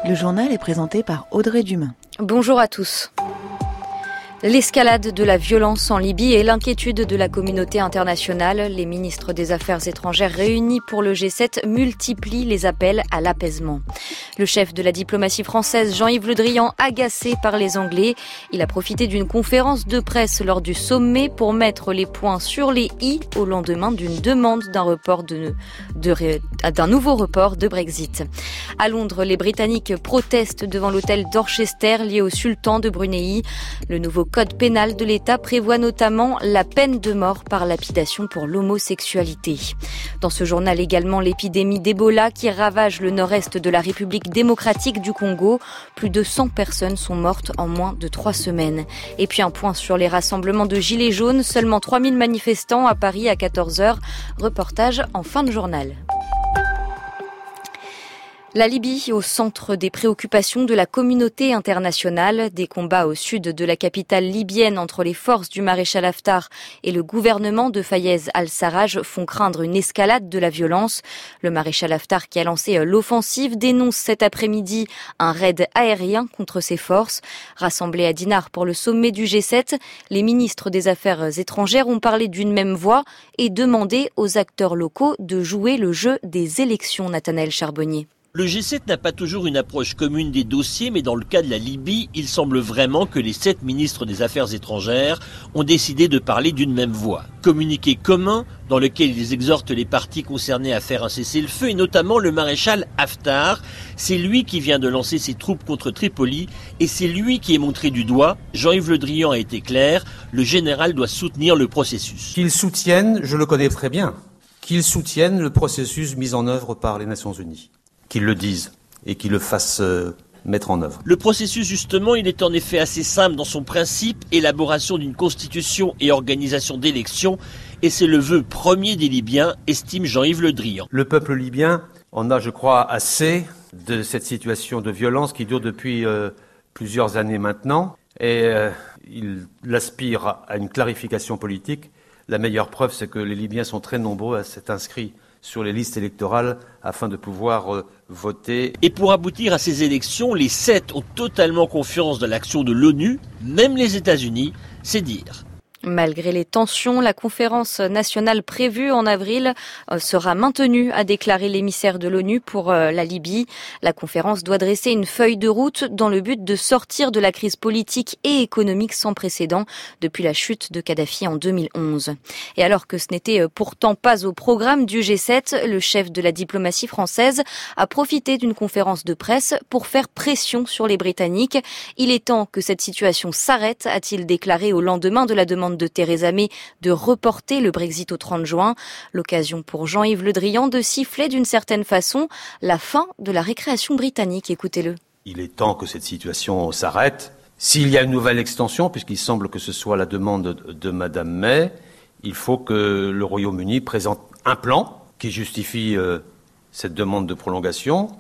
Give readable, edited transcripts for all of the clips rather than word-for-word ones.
Le journal est présenté par Audrey Dumain. Bonjour à tous. L'escalade de la violence en Libye et l'inquiétude de la communauté internationale. Les ministres des Affaires étrangères réunis pour le G7 multiplient les appels à l'apaisement. Le chef de la diplomatie française, Jean-Yves Le Drian, agacé par les Anglais. Il a profité d'une conférence de presse lors du sommet pour mettre les points sur les i au lendemain d'une demande d'un nouveau report de Brexit. À Londres, les Britanniques protestent devant l'hôtel Dorchester lié au sultan de Brunei. Le nouveau code pénal de l'État prévoit notamment la peine de mort par lapidation pour l'homosexualité. Dans ce journal également, l'épidémie d'Ebola qui ravage le nord-est de la République démocratique du Congo. Plus de 100 personnes sont mortes en moins de 3 semaines. Et puis un point sur les rassemblements de gilets jaunes. Seulement 3000 manifestants à Paris à 14h. Reportage en fin de journal. La Libye au centre des préoccupations de la communauté internationale. Des combats au sud de la capitale libyenne entre les forces du maréchal Haftar et le gouvernement de Fayez al-Sarraj font craindre une escalade de la violence. Le maréchal Haftar qui a lancé l'offensive dénonce cet après-midi un raid aérien contre ses forces. Rassemblés à Dinard pour le sommet du G7, les ministres des Affaires étrangères ont parlé d'une même voix et demandé aux acteurs locaux de jouer le jeu des élections. Nathanaël Charbonnier. Le G7 n'a pas toujours une approche commune des dossiers, mais dans le cas de la Libye, il semble vraiment que les 7 ministres des Affaires étrangères ont décidé de parler d'une même voix. Communiqué commun dans lequel ils exhortent les parties concernées à faire un cessez-le-feu, et notamment le maréchal Haftar. C'est lui qui vient de lancer ses troupes contre Tripoli, et c'est lui qui est montré du doigt. Jean-Yves Le Drian a été clair, le général doit soutenir le processus. Qu'ils soutiennent, je le connais très bien, qu'ils soutiennent le processus mis en œuvre par les Nations Unies. Qu'ils le disent et qu'ils le fassent mettre en œuvre. Le processus, justement, il est en effet assez simple dans son principe, élaboration d'une constitution et organisation d'élections, et c'est le vœu premier des Libyens, estime Jean-Yves Le Drian. Le peuple libyen en a, je crois, assez de cette situation de violence qui dure depuis plusieurs années maintenant, et il aspire à une clarification politique. La meilleure preuve, c'est que les Libyens sont très nombreux à s'être inscrits sur les listes électorales afin de pouvoir voter. Et pour aboutir à ces élections, les 7 ont totalement confiance dans l'action de l'ONU, même les États-Unis, c'est dire. Malgré les tensions, la conférence nationale prévue en avril sera maintenue, a déclaré l'émissaire de l'ONU pour la Libye. La conférence doit dresser une feuille de route dans le but de sortir de la crise politique et économique sans précédent depuis la chute de Kadhafi en 2011. Et alors que ce n'était pourtant pas au programme du G7, le chef de la diplomatie française a profité d'une conférence de presse pour faire pression sur les Britanniques. Il est temps que cette situation s'arrête, a-t-il déclaré au lendemain de la demande de Theresa May de reporter le Brexit au 30 juin. L'occasion pour Jean-Yves Le Drian de siffler d'une certaine façon la fin de la récréation britannique. Écoutez-le. Il est temps que cette situation s'arrête. S'il y a une nouvelle extension, puisqu'il semble que ce soit la demande de Madame May, il faut que le Royaume-Uni présente un plan qui justifie cette demande de prolongation,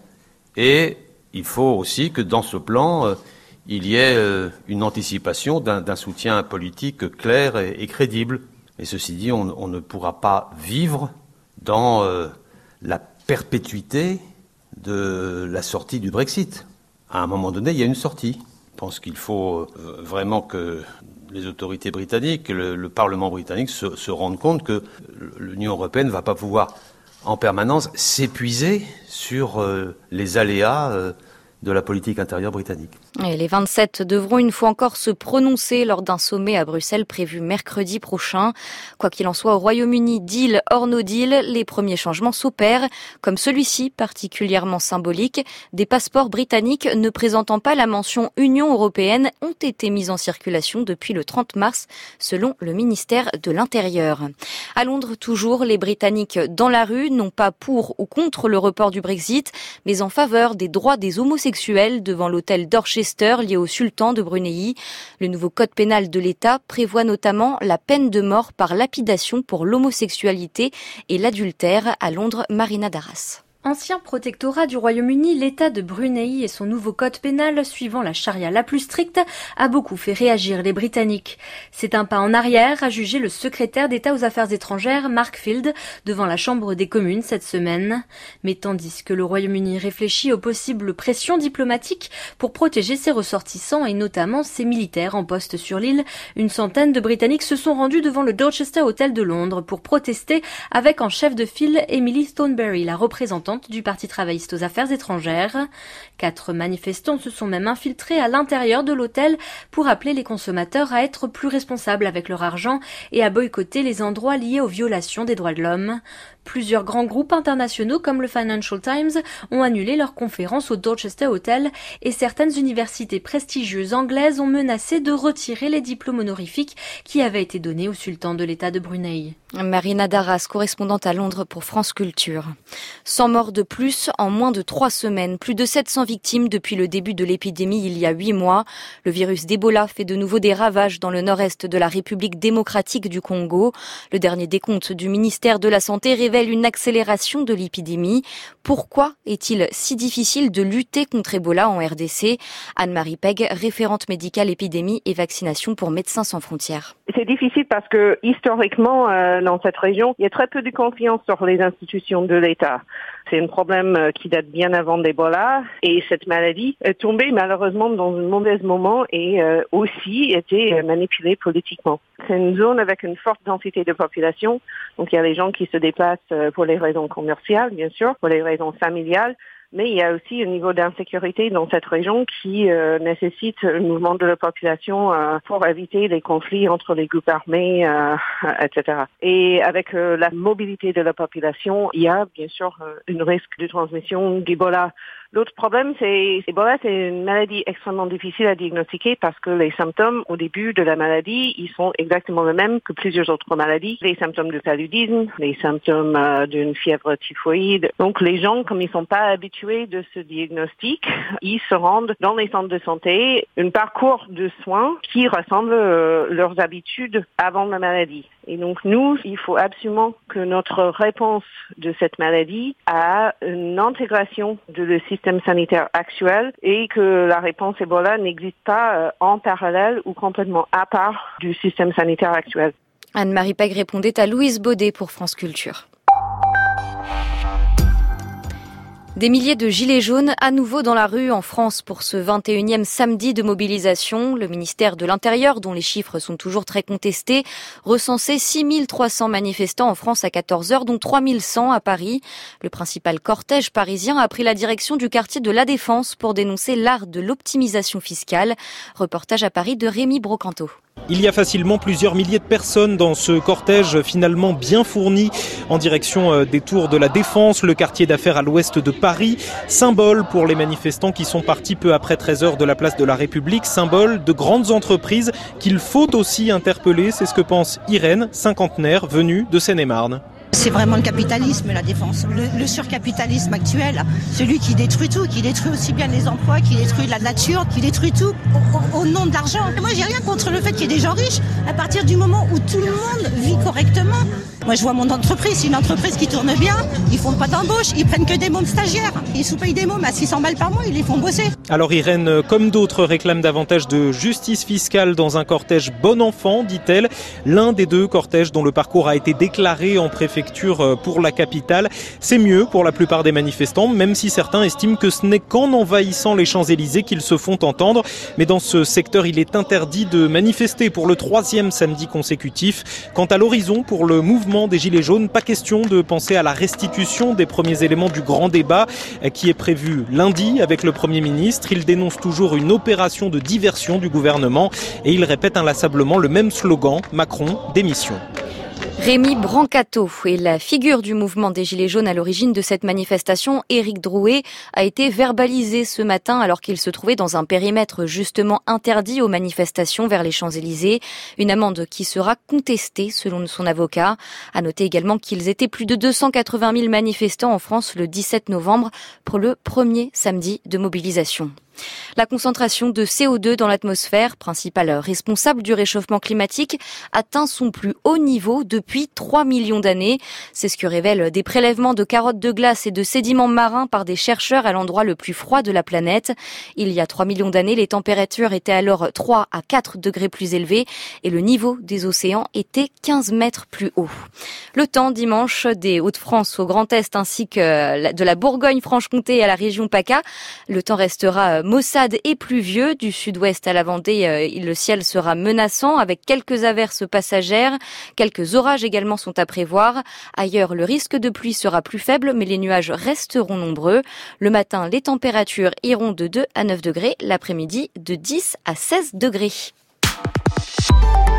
et il faut aussi que dans ce plan il y ait une anticipation d'un soutien politique clair et crédible. Et ceci dit, on ne pourra pas vivre dans la perpétuité de la sortie du Brexit. À un moment donné, il y a une sortie. Je pense qu'il faut vraiment que les autorités britanniques, le Parlement britannique se rendent compte que l'Union européenne ne va pas pouvoir en permanence s'épuiser sur les aléas de la politique intérieure britannique. Et les 27 devront une fois encore se prononcer lors d'un sommet à Bruxelles prévu mercredi prochain. Quoi qu'il en soit, au Royaume-Uni, deal or no deal, les premiers changements s'opèrent, comme celui-ci particulièrement symbolique. Des passeports britanniques ne présentant pas la mention Union européenne ont été mis en circulation depuis le 30 mars, selon le ministère de l'Intérieur. À Londres, toujours, les Britanniques dans la rue, non pas pour ou contre le report du Brexit, mais en faveur des droits des homosexuels devant l'hôtel Dorchester lié au sultan de Brunei. Le nouveau code pénal de l'État prévoit notamment la peine de mort par lapidation pour l'homosexualité et l'adultère. À Londres, Marina Darras. Ancien protectorat du Royaume-Uni, l'État de Brunei et son nouveau code pénal suivant la charia la plus stricte a beaucoup fait réagir les Britanniques. C'est un pas en arrière, a jugé le secrétaire d'État aux Affaires étrangères, Mark Field, devant la Chambre des communes cette semaine. Mais tandis que le Royaume-Uni réfléchit aux possibles pressions diplomatiques pour protéger ses ressortissants et notamment ses militaires en poste sur l'île, une centaine de Britanniques se sont rendus devant le Dorchester Hotel de Londres pour protester avec en chef de file Emily Thornberry, la représentante du Parti travailliste aux Affaires étrangères. 4 manifestants se sont même infiltrés à l'intérieur de l'hôtel pour appeler les consommateurs à être plus responsables avec leur argent et à boycotter les endroits liés aux violations des droits de l'homme. Plusieurs grands groupes internationaux comme le Financial Times ont annulé leur conférence au Dorchester Hotel et certaines universités prestigieuses anglaises ont menacé de retirer les diplômes honorifiques qui avaient été donnés au sultan de l'État de Brunei. Marina Darras, correspondante à Londres pour France Culture. 100 morts de plus en moins de 3 semaines. Plus de 700 victimes depuis le début de l'épidémie il y a 8 mois. Le virus d'Ebola fait de nouveau des ravages dans le nord-est de la République démocratique du Congo. Le dernier décompte du ministère de la Santé révèle une accélération de l'épidémie. Pourquoi est-il si difficile de lutter contre Ebola en RDC? Anne-Marie Pegg, référente médicale épidémie et vaccination pour Médecins sans frontières. C'est difficile parce que historiquement, dans cette région, il y a très peu de confiance sur les institutions de l'État. C'est un problème qui date bien avant l'Ebola et cette maladie est tombée malheureusement dans un mauvais moment et aussi été manipulée politiquement. C'est une zone avec une forte densité de population, donc il y a les gens qui se déplacent pour les raisons commerciales, bien sûr, pour les raisons familiales, mais il y a aussi un niveau d'insécurité dans cette région qui nécessite un mouvement de la population pour éviter les conflits entre les groupes armés, etc. Et avec la mobilité de la population, il y a bien sûr un risque de transmission d'Ebola. L'autre problème, c'est Ebola, c'est une maladie extrêmement difficile à diagnostiquer parce que les symptômes au début de la maladie, ils sont exactement les mêmes que plusieurs autres maladies. Les symptômes de paludisme, les symptômes d'une fièvre typhoïde. Donc les gens, comme ils sont pas habitués de ce diagnostic, ils se rendent dans les centres de santé, un parcours de soins qui ressemble leurs habitudes avant la maladie. Et donc nous, il faut absolument que notre réponse de cette maladie a une intégration de le système sanitaire actuel et que la réponse Ebola n'existe pas en parallèle ou complètement à part du système sanitaire actuel. Anne-Marie Pegg répondait à Louise Baudet pour France Culture. Des milliers de gilets jaunes à nouveau dans la rue en France pour ce 21e samedi de mobilisation. Le ministère de l'Intérieur, dont les chiffres sont toujours très contestés, recensait 6300 manifestants en France à 14h, dont 3100 à Paris. Le principal cortège parisien a pris la direction du quartier de La Défense pour dénoncer l'art de l'optimisation fiscale. Reportage à Paris de Rémi Brocanto. Il y a facilement plusieurs milliers de personnes dans ce cortège finalement bien fourni en direction des tours de la Défense, le quartier d'affaires à l'ouest de Paris. Symbole pour les manifestants qui sont partis peu après 13h de la place de la République. Symbole de grandes entreprises qu'il faut aussi interpeller. C'est ce que pense Irène, cinquantenaire, venue de Seine-et-Marne. C'est vraiment le capitalisme, la défense. Le surcapitalisme actuel, celui qui détruit tout, qui détruit aussi bien les emplois, qui détruit la nature, qui détruit tout au nom de l'argent. Moi, j'ai rien contre le fait qu'il y ait des gens riches à partir du moment où tout le monde vit correctement. Moi, je vois mon entreprise, c'est une entreprise qui tourne bien, ils font pas d'embauche, ils prennent que des mômes stagiaires. Ils sous-payent des mômes à 600 balles par mois, ils les font bosser. Alors Irène, comme d'autres, réclame davantage de justice fiscale dans un cortège bon enfant, dit-elle. L'un des 2 cortèges dont le parcours a été déclaré en préfecture pour la capitale. C'est mieux pour la plupart des manifestants, même si certains estiment que ce n'est qu'en envahissant les Champs-Élysées qu'ils se font entendre. Mais dans ce secteur, il est interdit de manifester pour le 3e samedi consécutif. Quant à l'horizon, pour le mouvement des Gilets jaunes, pas question de penser à la restitution des premiers éléments du grand débat qui est prévu lundi avec le Premier ministre. Il dénonce toujours une opération de diversion du gouvernement et il répète inlassablement le même slogan, Macron, démission. Rémi Brancato est la figure du mouvement des Gilets jaunes à l'origine de cette manifestation. Éric Drouet a été verbalisé ce matin alors qu'il se trouvait dans un périmètre justement interdit aux manifestations vers les Champs-Élysées. Une amende qui sera contestée selon son avocat. À noter également qu'ils étaient plus de 280 000 manifestants en France le 17 novembre pour le premier samedi de mobilisation. La concentration de CO2 dans l'atmosphère, principal responsable du réchauffement climatique, atteint son plus haut niveau depuis 3 millions d'années. C'est ce que révèlent des prélèvements de carottes de glace et de sédiments marins par des chercheurs à l'endroit le plus froid de la planète. Il y a 3 millions d'années, les températures étaient alors 3 à 4 degrés plus élevées et le niveau des océans était 15 mètres plus haut. Le temps dimanche des Hauts-de-France au Grand Est ainsi que de la Bourgogne-Franche-Comté à la région PACA. Le temps restera maussade et pluvieux. Du sud-ouest à la Vendée, le ciel sera menaçant avec quelques averses passagères. Quelques orages également sont à prévoir. Ailleurs, le risque de pluie sera plus faible, mais les nuages resteront nombreux. Le matin, les températures iront de 2 à 9 degrés. L'après-midi, de 10 à 16 degrés.